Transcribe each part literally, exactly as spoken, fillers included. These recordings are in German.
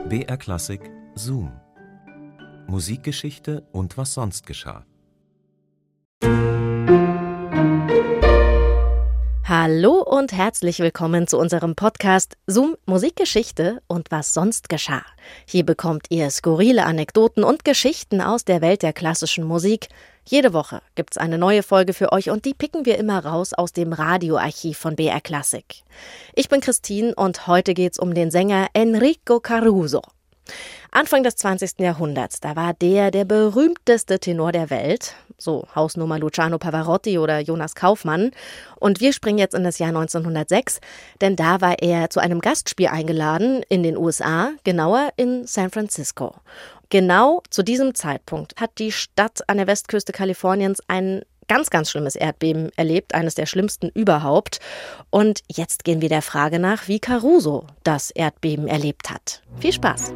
B R Klassik Zoom. Musikgeschichte und was sonst geschah. Hallo und herzlich willkommen zu unserem Podcast Zoom Musikgeschichte und was sonst geschah. Hier bekommt ihr skurrile Anekdoten und Geschichten aus der Welt der klassischen Musik. Jede Woche gibt's eine neue Folge für euch und die picken wir immer raus aus dem Radioarchiv von B R Klassik. Ich bin Christine und heute geht's um den Sänger Enrico Caruso. Anfang des zwanzigsten Jahrhunderts, da war der der berühmteste Tenor der Welt, so Hausnummer Luciano Pavarotti oder Jonas Kaufmann. Und wir springen jetzt in das Jahr neunzehnhundertsechs, denn da war er zu einem Gastspiel eingeladen in den U S A, genauer in San Francisco. Genau zu diesem Zeitpunkt hat die Stadt an der Westküste Kaliforniens ein ganz, ganz schlimmes Erdbeben erlebt, eines der schlimmsten überhaupt. Und jetzt gehen wir der Frage nach, wie Caruso das Erdbeben erlebt hat. Viel Spaß!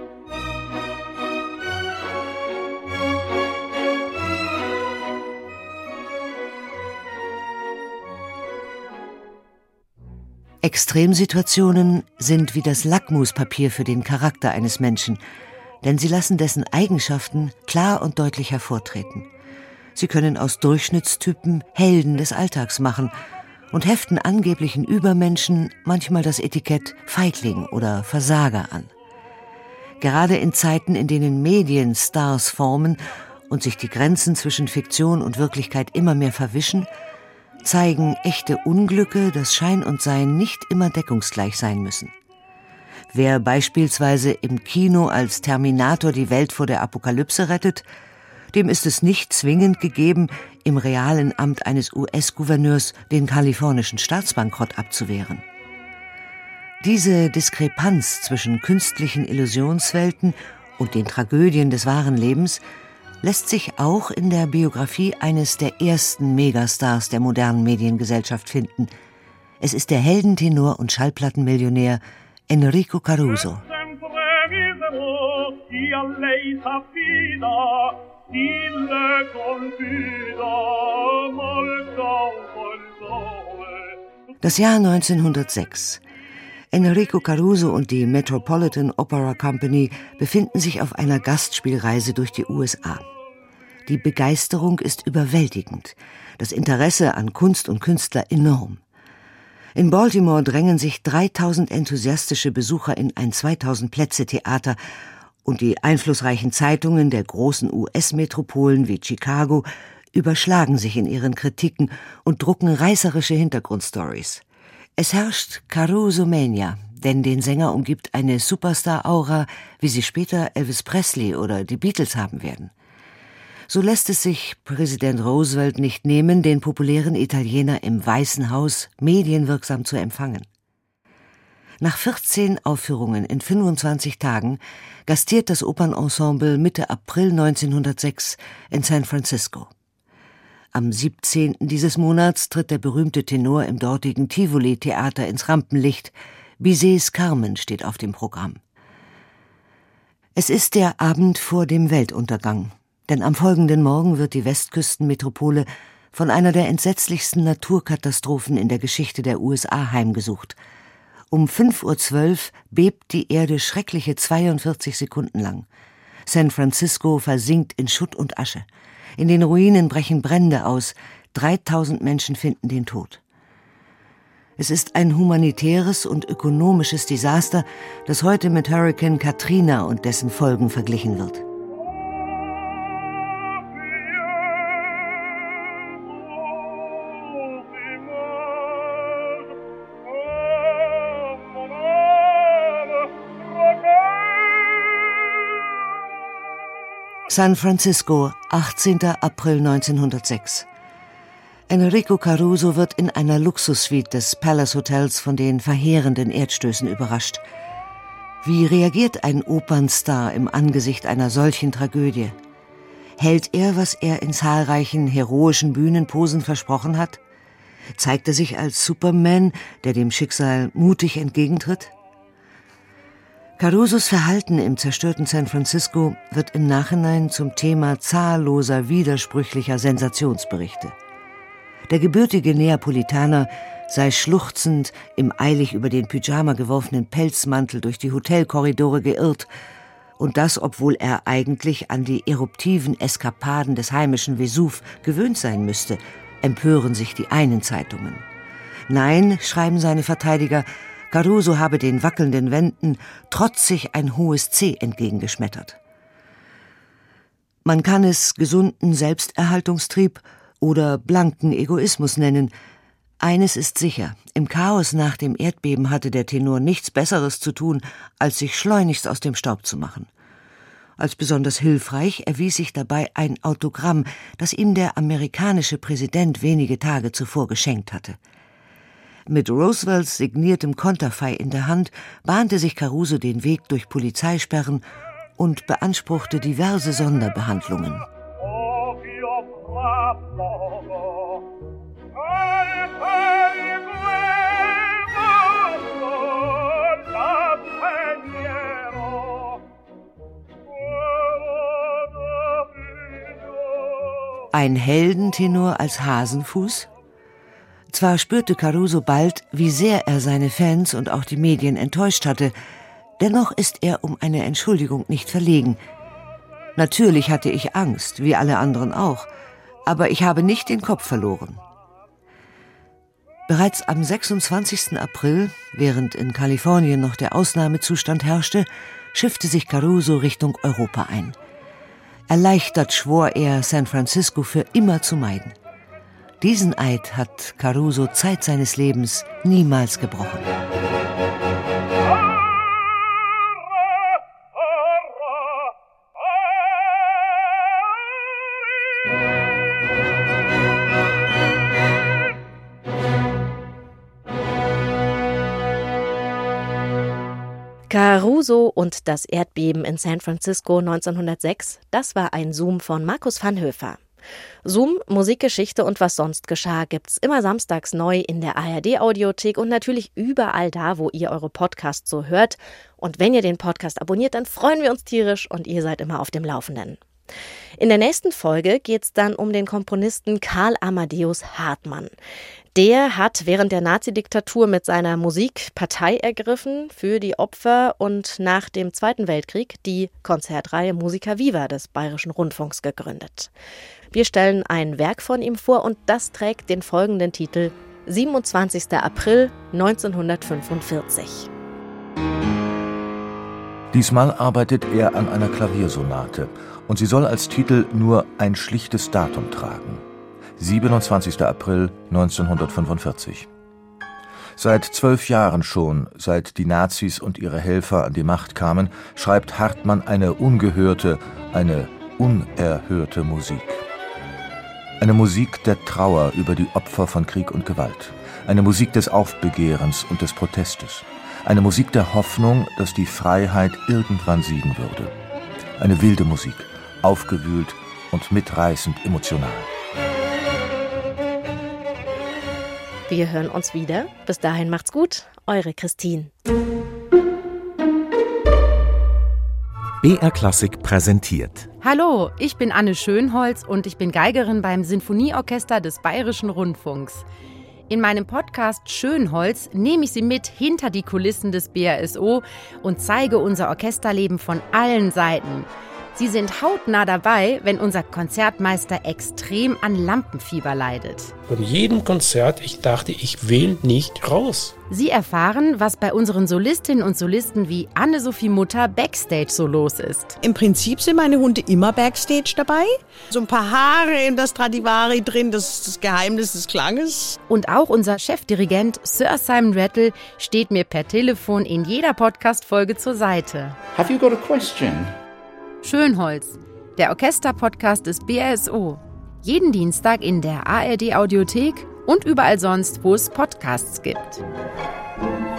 Extremsituationen sind wie das Lackmuspapier für den Charakter eines Menschen, denn sie lassen dessen Eigenschaften klar und deutlich hervortreten. Sie können aus Durchschnittstypen Helden des Alltags machen und heften angeblichen Übermenschen manchmal das Etikett Feigling oder Versager an. Gerade in Zeiten, in denen Medien Stars formen und sich die Grenzen zwischen Fiktion und Wirklichkeit immer mehr verwischen, zeigen echte Unglücke, dass Schein und Sein nicht immer deckungsgleich sein müssen. Wer beispielsweise im Kino als Terminator die Welt vor der Apokalypse rettet, dem ist es nicht zwingend gegeben, im realen Amt eines U S-Gouverneurs den kalifornischen Staatsbankrott abzuwehren. Diese Diskrepanz zwischen künstlichen Illusionswelten und den Tragödien des wahren Lebens lässt sich auch in der Biografie eines der ersten Megastars der modernen Mediengesellschaft finden. Es ist der Heldentenor und Schallplattenmillionär Enrico Caruso. Das Jahr neunzehnhundertsechs. Enrico Caruso und die Metropolitan Opera Company befinden sich auf einer Gastspielreise durch die U S A. Die Begeisterung ist überwältigend, das Interesse an Kunst und Künstler enorm. In Baltimore drängen sich dreitausend enthusiastische Besucher in ein zweitausend-Plätze-Theater und die einflussreichen Zeitungen der großen U S-Metropolen wie Chicago überschlagen sich in ihren Kritiken und drucken reißerische Hintergrundstories. Es herrscht Caruso-Mania, denn den Sänger umgibt eine Superstar-Aura, wie sie später Elvis Presley oder die Beatles haben werden. So lässt es sich Präsident Roosevelt nicht nehmen, den populären Italiener im Weißen Haus medienwirksam zu empfangen. Nach vierzehn Aufführungen in fünfundzwanzig Tagen gastiert das Opernensemble Mitte April neunzehnhundertsechs in San Francisco. Am siebzehnten dieses Monats tritt der berühmte Tenor im dortigen Tivoli-Theater ins Rampenlicht. Bizets Carmen steht auf dem Programm. Es ist der Abend vor dem Weltuntergang, denn am folgenden Morgen wird die Westküstenmetropole von einer der entsetzlichsten Naturkatastrophen in der Geschichte der U S A heimgesucht. Um fünf Uhr zwölf bebt die Erde schreckliche zweiundvierzig Sekunden lang. San Francisco versinkt in Schutt und Asche. In den Ruinen brechen Brände aus. dreitausend Menschen finden den Tod. Es ist ein humanitäres und ökonomisches Desaster, das heute mit Hurrikan Katrina und dessen Folgen verglichen wird. San Francisco, achtzehnten April neunzehnhundertsechs. Enrico Caruso wird in einer Luxussuite des Palace Hotels von den verheerenden Erdstößen überrascht. Wie reagiert ein Opernstar im Angesicht einer solchen Tragödie? Hält er, was er in zahlreichen heroischen Bühnenposen versprochen hat? Zeigt er sich als Superman, der dem Schicksal mutig entgegentritt? Carusos Verhalten im zerstörten San Francisco wird im Nachhinein zum Thema zahlloser, widersprüchlicher Sensationsberichte. Der gebürtige Neapolitaner sei schluchzend im eilig über den Pyjama geworfenen Pelzmantel durch die Hotelkorridore geirrt, und das, obwohl er eigentlich an die eruptiven Eskapaden des heimischen Vesuv gewöhnt sein müsste, empören sich die einen Zeitungen. Nein, schreiben seine Verteidiger, Caruso habe den wackelnden Wänden trotzig ein hohes C entgegengeschmettert. Man kann es gesunden Selbsterhaltungstrieb oder blanken Egoismus nennen. Eines ist sicher, im Chaos nach dem Erdbeben hatte der Tenor nichts Besseres zu tun, als sich schleunigst aus dem Staub zu machen. Als besonders hilfreich erwies sich dabei ein Autogramm, das ihm der amerikanische Präsident wenige Tage zuvor geschenkt hatte. Mit Roosevelts signiertem Konterfei in der Hand bahnte sich Caruso den Weg durch Polizeisperren und beanspruchte diverse Sonderbehandlungen. Ein Heldentenor als Hasenfuß? Zwar spürte Caruso bald, wie sehr er seine Fans und auch die Medien enttäuscht hatte, dennoch ist er um eine Entschuldigung nicht verlegen. Natürlich hatte ich Angst, wie alle anderen auch, aber ich habe nicht den Kopf verloren. Bereits am sechsundzwanzigsten April, während in Kalifornien noch der Ausnahmezustand herrschte, schiffte sich Caruso Richtung Europa ein. Erleichtert schwor er, San Francisco für immer zu meiden. Diesen Eid hat Caruso Zeit seines Lebens niemals gebrochen. Caruso und das Erdbeben in San Francisco neunzehnhundertsechs, das war ein Zoom von Markus Vanhöfer. Zoom, Musikgeschichte und was sonst geschah gibt's immer samstags neu in der A R D-Audiothek und natürlich überall da, wo ihr eure Podcasts so hört. Und wenn ihr den Podcast abonniert, dann freuen wir uns tierisch und ihr seid immer auf dem Laufenden. In der nächsten Folge geht's dann um den Komponisten Karl Amadeus Hartmann. Der hat während der Nazidiktatur mit seiner Musik Partei ergriffen für die Opfer und nach dem Zweiten Weltkrieg die Konzertreihe Musica Viva des Bayerischen Rundfunks gegründet. Wir stellen ein Werk von ihm vor und das trägt den folgenden Titel siebenundzwanzigster April neunzehnhundertfünfundvierzig. Diesmal arbeitet er an einer Klaviersonate und sie soll als Titel nur ein schlichtes Datum tragen. siebenundzwanzigster April neunzehnhundertfünfundvierzig. Seit zwölf Jahren schon, seit die Nazis und ihre Helfer an die Macht kamen, schreibt Hartmann eine ungehörte, eine unerhörte Musik. Eine Musik der Trauer über die Opfer von Krieg und Gewalt. Eine Musik des Aufbegehrens und des Protestes. Eine Musik der Hoffnung, dass die Freiheit irgendwann siegen würde. Eine wilde Musik, aufgewühlt und mitreißend emotional. Wir hören uns wieder. Bis dahin macht's gut. Eure Christine. B R Klassik präsentiert. Hallo, ich bin Anne Schönholz und ich bin Geigerin beim Sinfonieorchester des Bayerischen Rundfunks. In meinem Podcast Schönholz nehme ich Sie mit hinter die Kulissen des B R S O und zeige unser Orchesterleben von allen Seiten. Sie sind hautnah dabei, wenn unser Konzertmeister extrem an Lampenfieber leidet. Von jedem Konzert, ich dachte, ich will nicht raus. Sie erfahren, was bei unseren Solistinnen und Solisten wie Anne-Sophie Mutter Backstage so los ist. Im Prinzip sind meine Hunde immer Backstage dabei. So ein paar Haare in der Stradivari drin, das ist das Geheimnis des Klanges. Und auch unser Chefdirigent Sir Simon Rattle steht mir per Telefon in jeder Podcast-Folge zur Seite. Have you got a question? Schönholz, der Orchester-Podcast des B R S O. Jeden Dienstag in der A R D-Audiothek und überall sonst, wo es Podcasts gibt.